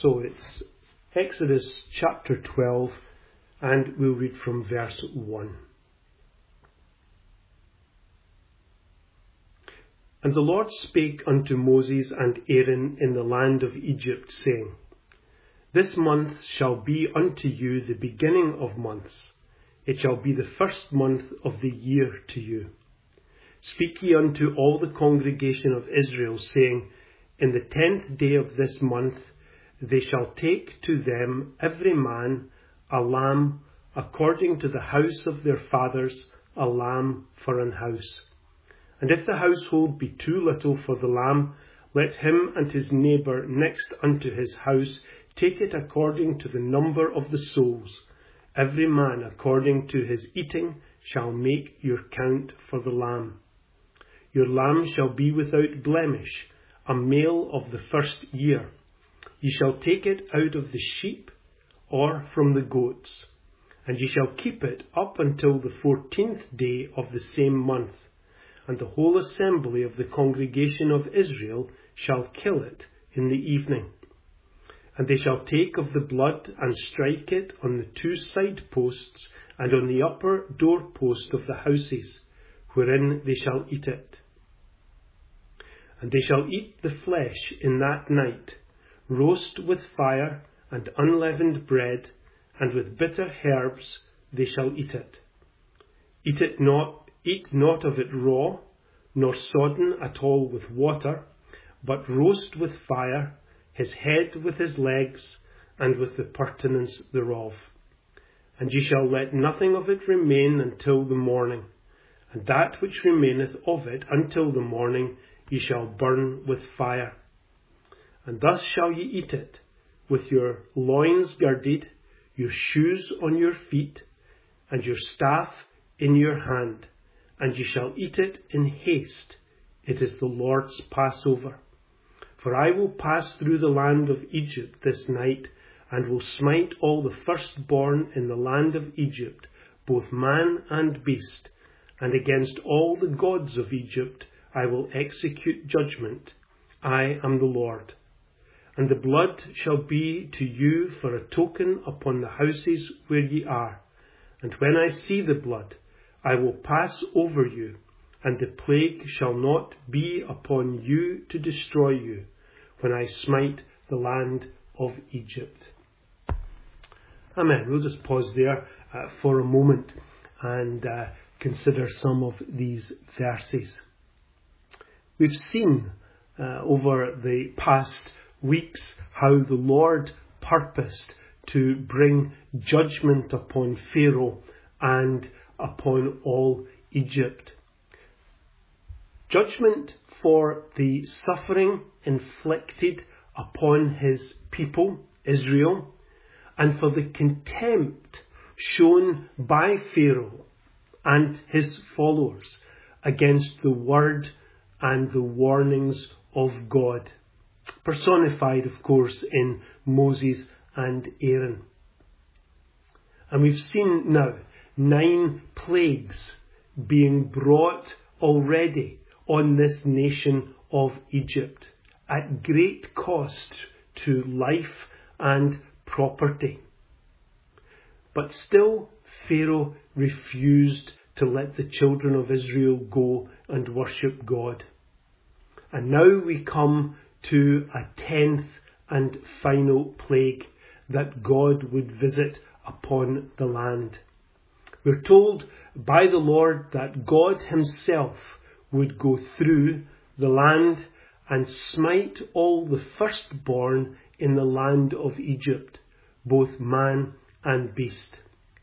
So it's Exodus chapter 12, and we'll read from verse 1. And the Lord spake unto Moses and Aaron in the land of Egypt, saying, This month shall be unto you the beginning of months. It shall be the first month of the year to you. Speak ye unto all the congregation of Israel, saying, In the 10th day of this month they shall take to them every man a lamb according to the house of their fathers, a lamb for an house. And if the household be too little for the lamb, let him and his neighbour next unto his house take it according to the number of the souls. Every man according to his eating shall make your count for the lamb. Your lamb shall be without blemish, a male of the first year. Ye shall take it out of the sheep or from the goats, and ye shall keep it up until the 14th day of the same month. And the whole assembly of the congregation of Israel shall kill it in the evening. And they shall take of the blood and strike it on the two side posts and on the upper doorpost of the houses, wherein they shall eat it. And they shall eat the flesh in that night, roast with fire and unleavened bread, and with bitter herbs they shall eat it. Eat not of it raw, nor sodden at all with water, but roast with fire, his head with his legs, and with the purtenance thereof. And ye shall let nothing of it remain until the morning, and that which remaineth of it until the morning ye shall burn with fire. And thus shall ye eat it, with your loins girded, your shoes on your feet, and your staff in your hand. And ye shall eat it in haste. It is the Lord's Passover. For I will pass through the land of Egypt this night, and will smite all the firstborn in the land of Egypt, both man and beast. And against all the gods of Egypt I will execute judgment. I am the Lord. And the blood shall be to you for a token upon the houses where ye are. And when I see the blood, I will pass over you, and the plague shall not be upon you to destroy you, when I smite the land of Egypt. Amen. We'll just pause there for a moment and consider some of these verses. We've seen over the past weeks how the Lord purposed to bring judgment upon Pharaoh and upon all Egypt. Judgment for the suffering inflicted upon his people, Israel, and for the contempt shown by Pharaoh and his followers against the word and the warnings of God, personified, of course, in Moses and Aaron. And we've seen now 9 plagues being brought already on this nation of Egypt at great cost to life and property. But still Pharaoh refused to let the children of Israel go and worship God. And now we come to a 10th and final plague that God would visit upon the land. We're told by the Lord that God himself would go through the land and smite all the firstborn in the land of Egypt, both man and beast.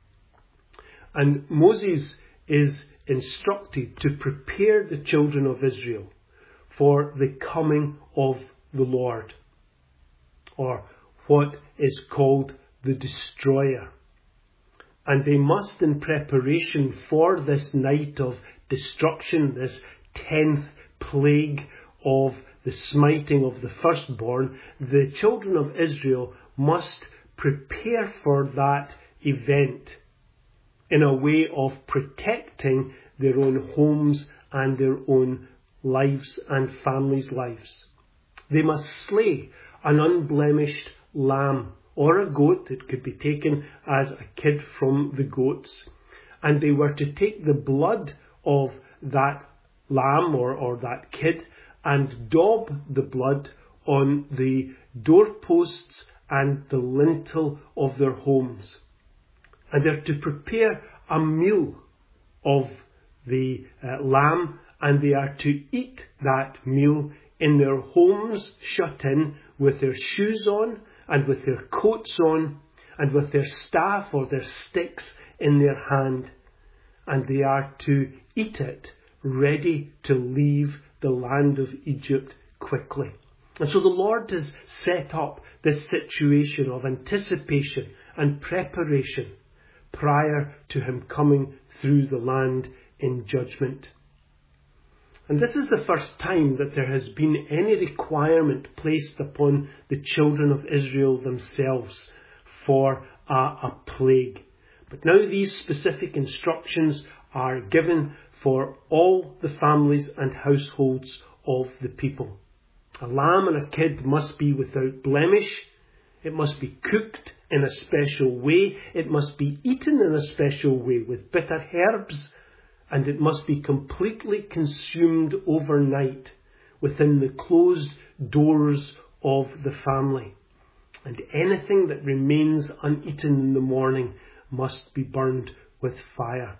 And Moses is instructed to prepare the children of Israel for the coming of the Lord, or what is called the destroyer. And they must, in preparation for this night of destruction, this 10th plague of the smiting of the firstborn, the children of Israel must prepare for that event in a way of protecting their own homes and their own lives and families' lives. They must slay an unblemished lamb or a goat. It could be taken as a kid from the goats. And they were to take the blood of that lamb or that kid and daub the blood on the doorposts and the lintel of their homes. And they're to prepare a meal of the lamb, and they are to eat that meal in their homes, shut in, with their shoes on and with their coats on and with their staff or their sticks in their hand. And they are to eat it, ready to leave the land of Egypt quickly. And so the Lord has set up this situation of anticipation and preparation prior to him coming through the land in judgment. And this is the first time that there has been any requirement placed upon the children of Israel themselves for a plague. But now these specific instructions are given for all the families and households of the people. A lamb and a kid must be without blemish. It must be cooked in a special way. It must be eaten in a special way with bitter herbs. And it must be completely consumed overnight within the closed doors of the family. And anything that remains uneaten in the morning must be burned with fire.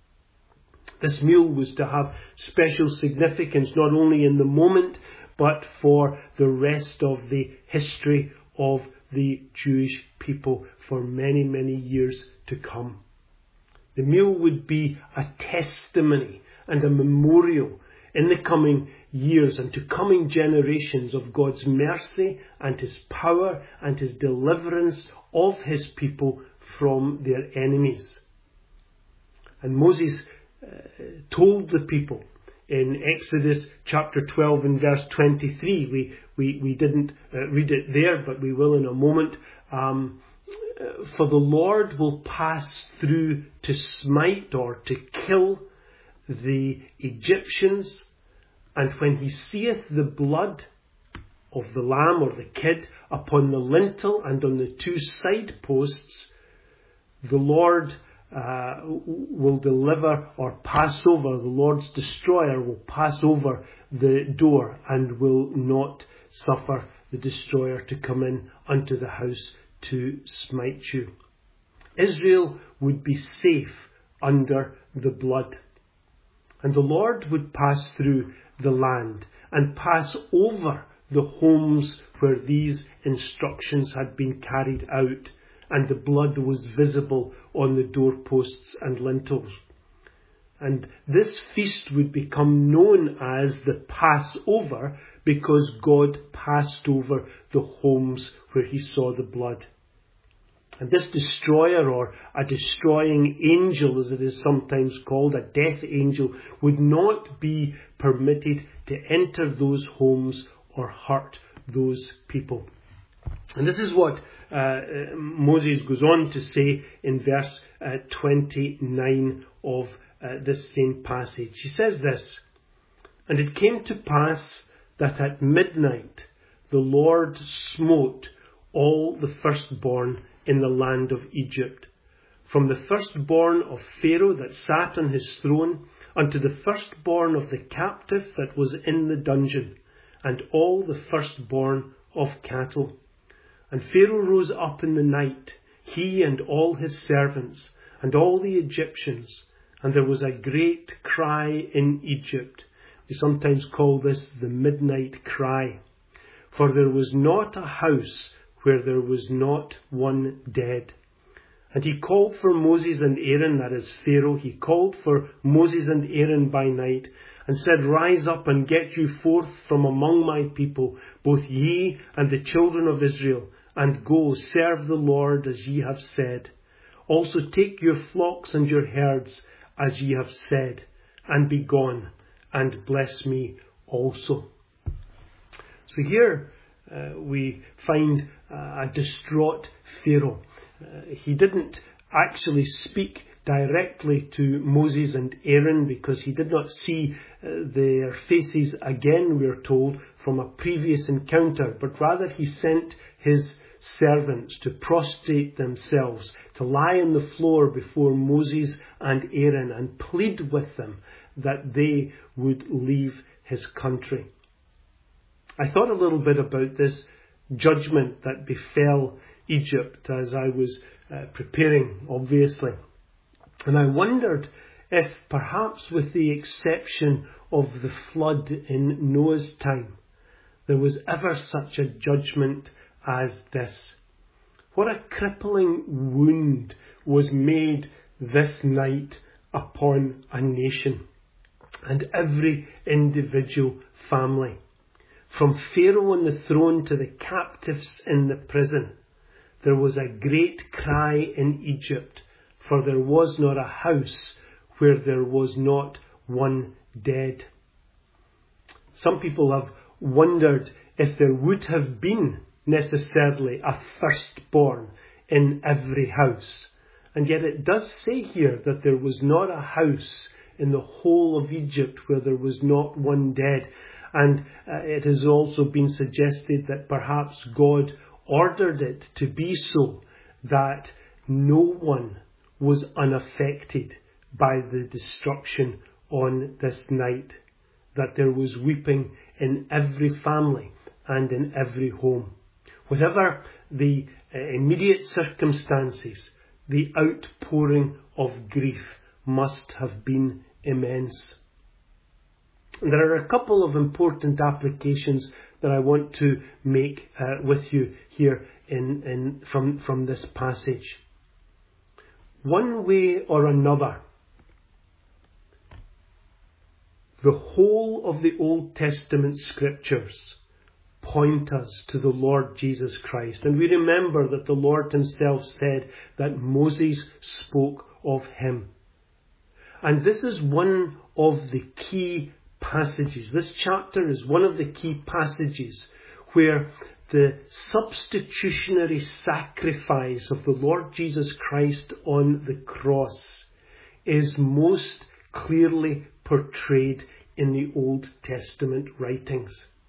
This meal was to have special significance not only in the moment, but for the rest of the history of the Jewish people for many, many years to come. The meal would be a testimony and a memorial in the coming years and to coming generations of God's mercy and his power and his deliverance of his people from their enemies. And Moses told the people in Exodus chapter 12 and verse 23, we didn't read it there, but we will in a moment, for the Lord will pass through to smite or to kill the Egyptians, and when he seeth the blood of the lamb or the kid upon the lintel and on the two side posts, the Lord will deliver or pass over, the Lord's destroyer will pass over the door and will not suffer the destroyer to come in unto the house to smite you. Israel would be safe under the blood. And the Lord would pass through the land and pass over the homes where these instructions had been carried out, and the blood was visible on the doorposts and lintels. And this feast would become known as the Passover because God passed over the homes where he saw the blood. And this destroyer, or a destroying angel as it is sometimes called, a death angel, would not be permitted to enter those homes or hurt those people. And this is what Moses goes on to say in verse 29 of this same passage. He says this, "And it came to pass that at midnight the Lord smote all the firstborn in the land of Egypt, from the firstborn of Pharaoh that sat on his throne, unto the firstborn of the captive that was in the dungeon, and all the firstborn of cattle. And Pharaoh rose up in the night, he and all his servants, and all the Egyptians, and there was a great cry in Egypt." We sometimes call this the midnight cry. "For there was not a house where there was not one dead. And he called for Moses and Aaron," that is Pharaoh, "he called for Moses and Aaron by night, and said, Rise up and get you forth from among my people, both ye and the children of Israel, and go serve the Lord as ye have said. Also take your flocks and your herds as ye have said, and be gone, and bless me also." So here we find a distraught Pharaoh. He didn't actually speak directly to Moses and Aaron because he did not see their faces again, we are told, from a previous encounter, but rather he sent his servants to prostrate themselves, to lie on the floor before Moses and Aaron and plead with them that they would leave his country. I thought a little bit about this judgment that befell Egypt as I was preparing, obviously. And I wondered if perhaps with the exception of the flood in Noah's time, there was ever such a judgment as this. What a crippling wound was made this night upon a nation and every individual family. From Pharaoh on the throne to the captives in the prison, there was a great cry in Egypt, for there was not a house where there was not one dead. Some people have wondered if there would have been necessarily a firstborn in every house. And yet it does say here that there was not a house in the whole of Egypt where there was not one dead. And it has also been suggested that perhaps God ordered it to be so, that no one was unaffected by the destruction on this night, that there was weeping in every family and in every home. Whatever the immediate circumstances, the outpouring of grief must have been immense. And there are a couple of important applications that I want to make with you here from this passage. One way or another, the whole of the Old Testament scriptures point us to the Lord Jesus Christ. And we remember that the Lord himself said that Moses spoke of him. And this is one of the key passages. This chapter is one of the key passages where the substitutionary sacrifice of the Lord Jesus Christ on the cross is most clearly portrayed in the Old Testament writings.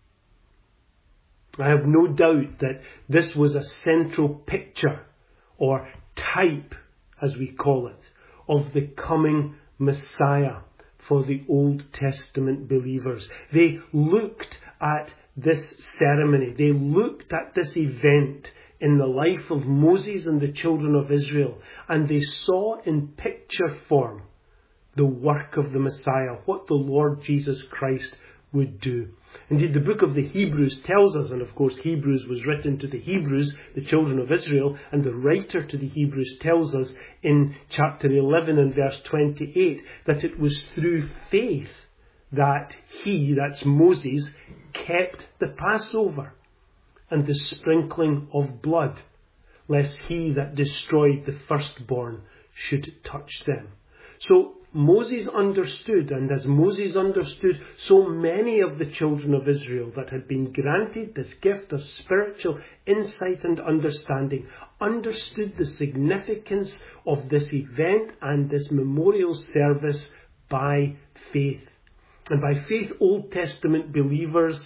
I have no doubt that this was a central picture, or type, as we call it, of the coming Messiah for the Old Testament believers. They looked at this ceremony, they looked at this event in the life of Moses and the children of Israel, and they saw in picture form the work of the Messiah, what the Lord Jesus Christ would do. Indeed, the book of the Hebrews tells us, and of course Hebrews was written to the Hebrews, the children of Israel, and the writer to the Hebrews tells us in chapter 11 and verse 28 that it was through faith that he, that's Moses, kept the Passover and the sprinkling of blood, lest he that destroyed the firstborn should touch them. So Moses understood, and as Moses understood, so many of the children of Israel that had been granted this gift of spiritual insight and understanding understood the significance of this event and this memorial service by faith. And by faith, Old Testament believers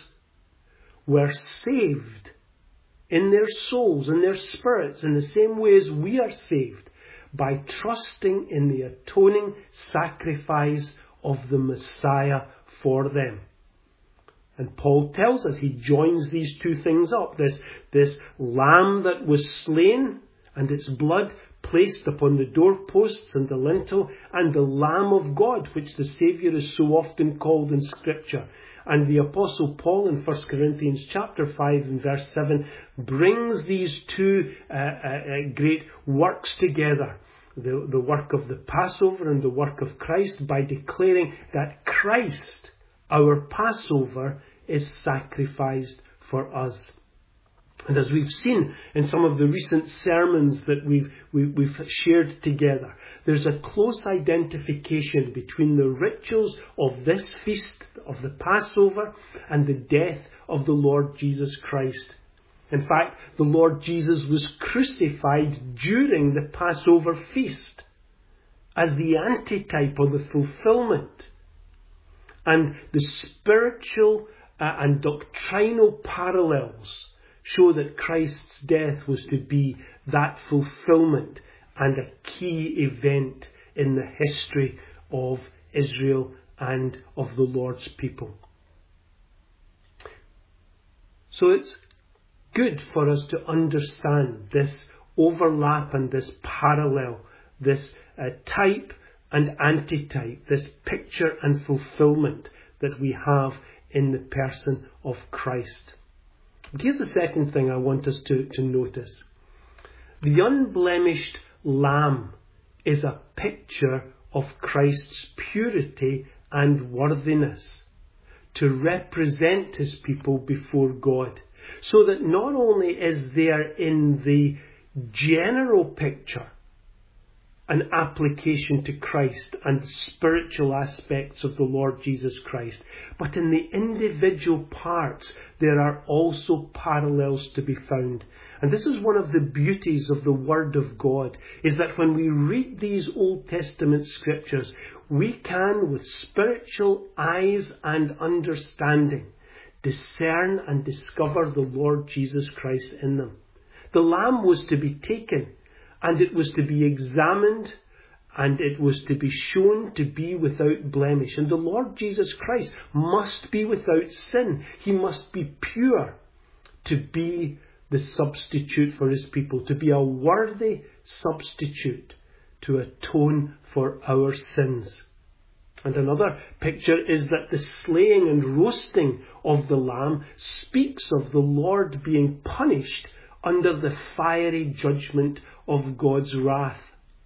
were saved in their souls, in their spirits, in the same way as we are saved, by trusting in the atoning sacrifice of the Messiah for them. And Paul tells us, he joins these two things up. This lamb that was slain and its blood placed upon the doorposts and the lintel, and the Lamb of God, which the Saviour is so often called in Scripture. And the Apostle Paul in 1 Corinthians chapter 5 and verse 7 brings these two great works together, the work of the Passover and the work of Christ, by declaring that Christ, our Passover, is sacrificed for us. And as we've seen in some of the recent sermons that we've shared together, there's a close identification between the rituals of this feast of the Passover and the death of the Lord Jesus Christ. In fact, the Lord Jesus was crucified during the Passover feast as the antitype or the fulfillment. And the spiritual and doctrinal parallels show that Christ's death was to be that fulfillment and a key event in the history of Israel and of the Lord's people. So it's good for us to understand this overlap and this parallel, this type and antitype, this picture and fulfillment that we have in the person of Christ. Here's the second thing I want us to notice. The unblemished lamb is a picture of Christ's purity and worthiness to represent his people before God. So that not only is there in the general picture an application to Christ and spiritual aspects of the Lord Jesus Christ, but in the individual parts there are also parallels to be found. And this is one of the beauties of the Word of God, is that when we read these Old Testament scriptures, we can, with spiritual eyes and understanding, discern and discover the Lord Jesus Christ in them. The lamb was to be taken, and it was to be examined, and it was to be shown to be without blemish. And the Lord Jesus Christ must be without sin. He must be pure to be the substitute for his people, to be a worthy substitute to atone for our sins. And another picture is that the slaying and roasting of the lamb speaks of the Lord being punished under the fiery judgment of God's wrath.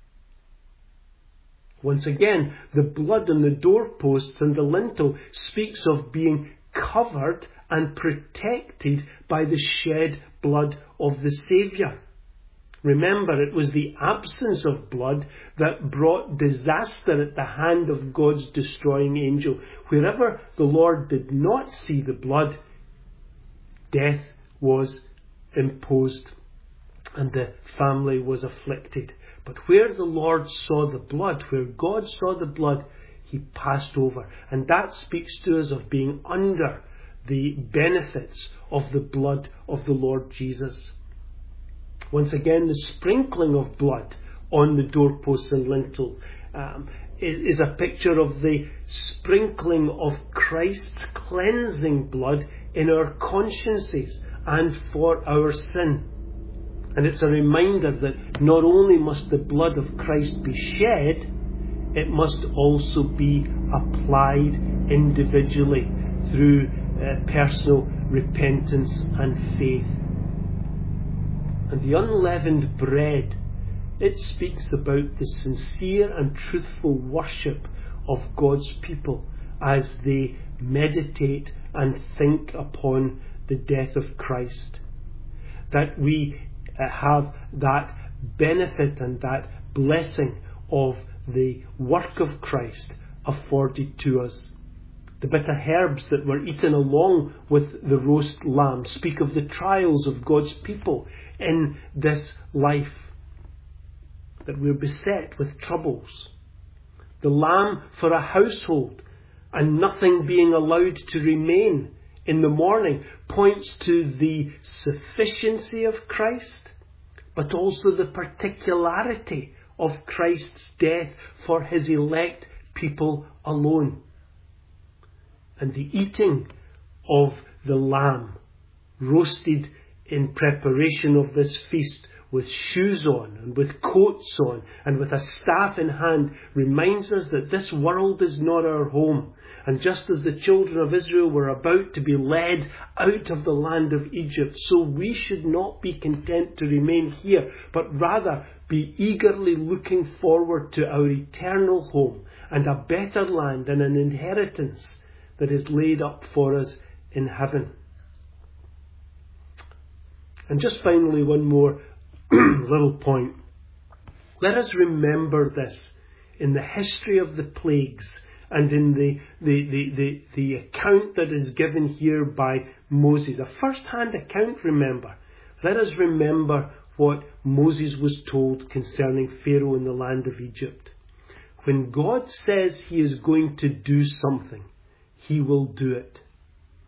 Once again, the blood on the doorposts and the lintel speaks of being covered and protected by the shed blood of the Saviour. Remember, it was the absence of blood that brought disaster at the hand of God's destroying angel. Wherever the Lord did not see the blood, death was imposed and the family was afflicted. But where the Lord saw the blood, where God saw the blood, he passed over. And that speaks to us of being under the benefits of the blood of the Lord Jesus. Once again, the sprinkling of blood on the doorposts and lintel is a picture of the sprinkling of Christ's cleansing blood in our consciences and for our sin. And it's a reminder that not only must the blood of Christ be shed, it must also be applied individually through personal repentance and faith. And the unleavened bread, it speaks about the sincere and truthful worship of God's people as they meditate and think upon the death of Christ. That we have that benefit and that blessing of the work of Christ afforded to us. The bitter herbs that were eaten along with the roast lamb speak of the trials of God's people in this life, that we're beset with troubles. The lamb for a household and nothing being allowed to remain in the morning points to the sufficiency of Christ, but also the particularity of Christ's death for his elect people alone. And the eating of the lamb, roasted in preparation of this feast, with shoes on and with coats on and with a staff in hand, reminds us that this world is not our home. And just as the children of Israel were about to be led out of the land of Egypt, so we should not be content to remain here, but rather be eagerly looking forward to our eternal home and a better land and an inheritance that is laid up for us in heaven. And just finally, one more little point. Let us remember this in the history of the plagues and in the account that is given here by Moses. A first-hand account, remember. Let us remember what Moses was told concerning Pharaoh in the land of Egypt. When God says he is going to do something, he will do it.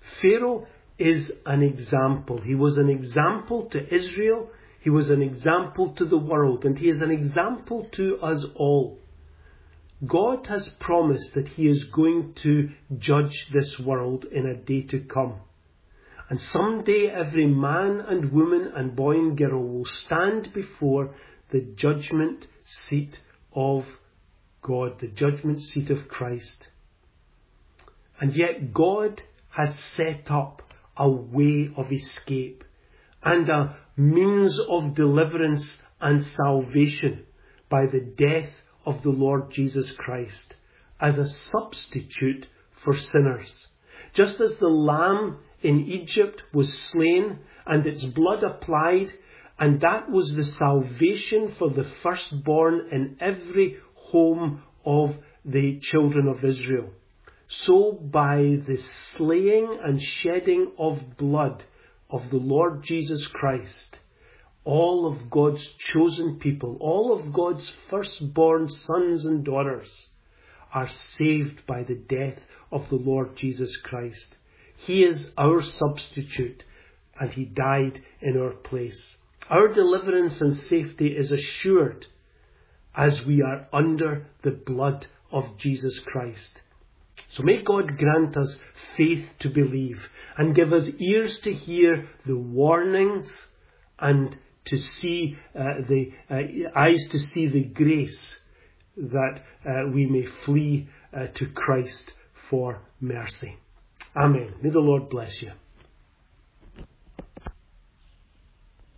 Pharaoh is an example. He was an example to Israel. He was an example to the world. And he is an example to us all. God has promised that he is going to judge this world in a day to come. And someday every man and woman and boy and girl will stand before the judgment seat of God, the judgment seat of Christ. And yet God has set up a way of escape and a means of deliverance and salvation by the death of the Lord Jesus Christ as a substitute for sinners. Just as the lamb in Egypt was slain and its blood applied, and that was the salvation for the firstborn in every home of the children of Israel. So by the slaying and shedding of blood of the Lord Jesus Christ, all of God's chosen people, all of God's firstborn sons and daughters are saved by the death of the Lord Jesus Christ. He is our substitute and he died in our place. Our deliverance and safety is assured as we are under the blood of Jesus Christ. So may God grant us faith to believe and give us ears to hear the warnings and to see eyes to see the grace that we may flee to Christ for mercy. Amen. May the Lord bless you.